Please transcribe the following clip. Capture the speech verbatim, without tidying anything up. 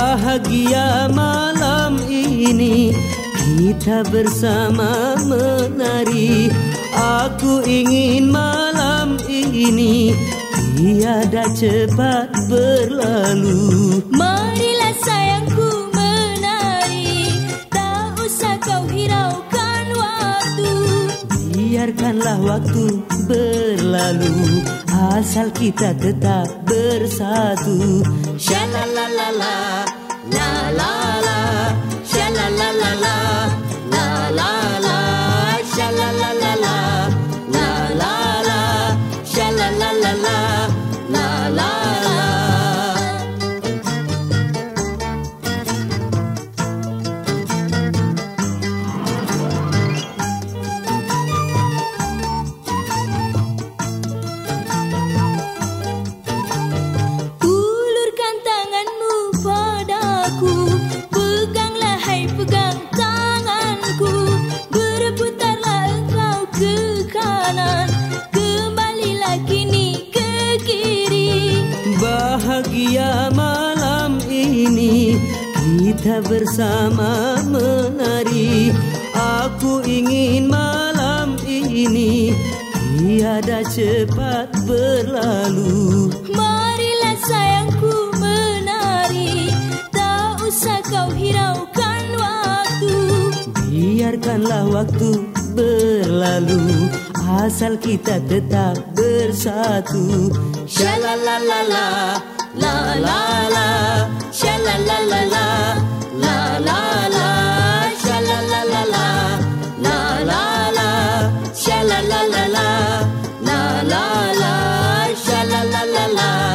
Bahagia malam ini kita bersama menari. Aku ingin malam ini tiada cepat berlalu. Marilah sayangku menari, tak usah kau hiraukan waktu. Biarkanlah waktu berlalu, asal kita tetap bersatu. Shalalalala, la la la, shalalalala, la la la, shalalalala, la la la, shalalalala, la la la. Bahagia malam ini kita bersama menari. Aku ingin malam ini tiada cepat berlalu. Marilah sayangku menari, tak usah kau hiraukan waktu. Biarkanlah waktu berlalu, asal kita tetap bersatu. Shalalalala, la la la, shalalalala, la la la, shalalalala, la la la, shalalalala, la la la, shalalalala.